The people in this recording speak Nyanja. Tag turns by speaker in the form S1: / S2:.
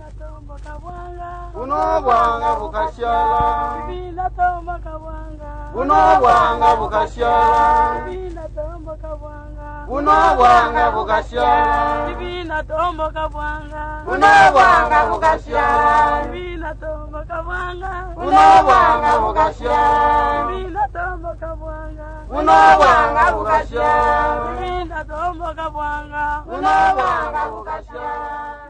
S1: Buno bwanga bukashyala
S2: Bibina tomboka bwanga
S1: Buno bwanga bukashyala
S2: Bibina tomboka bwanga
S1: Buno bwanga bukashyala
S2: Bibina tomboka bwanga
S1: Buno bwanga bukashyala
S2: Bibina tomboka bwanga
S1: Buno bwanga bukashyala
S2: Bibina tomboka bwanga
S1: Buno bwanga bukashyala
S2: Bibina tomboka bwanga
S1: Buno bwanga bukashyala